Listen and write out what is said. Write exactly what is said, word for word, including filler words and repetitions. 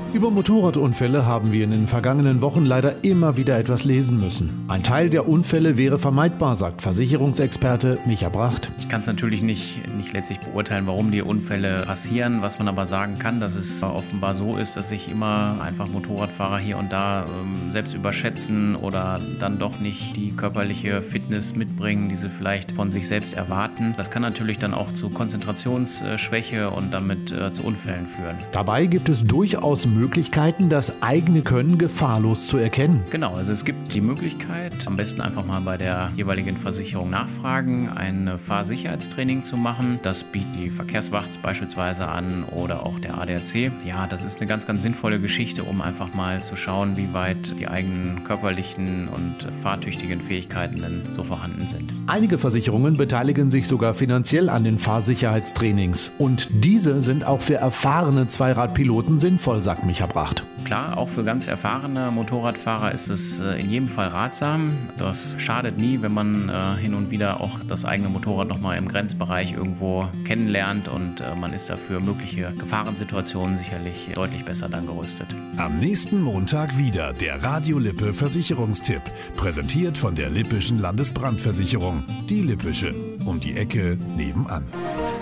Über Motorradunfälle haben wir in den vergangenen Wochen leider immer wieder etwas lesen müssen. Ein Teil der Unfälle wäre vermeidbar, sagt Versicherungsexperte Micha Bracht. Ich kann es natürlich nicht, nicht letztlich beurteilen, warum die Unfälle passieren. Was man aber sagen kann, dass es offenbar so ist, dass sich immer einfach Motorradfahrer hier und da ähm, selbst überschätzen oder dann doch nicht die körperliche Fitness mitbringen, die sie vielleicht von sich selbst erwarten. Das kann natürlich dann auch zu Konzentrationsschwäche und damit äh, zu Unfällen führen. Dabei gibt es durchaus Möglichkeiten, das eigene Können gefahrlos zu erkennen. Genau, also es gibt die Möglichkeit, am besten einfach mal bei der jeweiligen Versicherung nachfragen, ein Fahrsicherheitstraining zu machen. Das bieten die Verkehrswacht beispielsweise an oder auch der A D A C. Ja, das ist eine ganz, ganz sinnvolle Geschichte, um einfach mal zu schauen, wie weit die eigenen körperlichen und fahrtüchtigen Fähigkeiten denn so vorhanden sind. Einige Versicherungen beteiligen sich sogar finanziell an den Fahrsicherheitstrainings. Und diese sind auch für erfahrene Zweiradpiloten sinnvoll, sagt Micha Bracht. Klar, auch für ganz erfahrene Motorradfahrer ist es in jedem Fall ratsam. Das schadet nie, wenn man hin und wieder auch das eigene Motorrad nochmal im Grenzbereich irgendwo kennenlernt und man ist dafür mögliche Gefahrensituationen sicherlich deutlich besser dann gerüstet. Am nächsten Montag wieder der Radio Lippe Versicherungstipp, präsentiert von der Lippischen Landesbrandversicherung. Die Lippische, um die Ecke nebenan.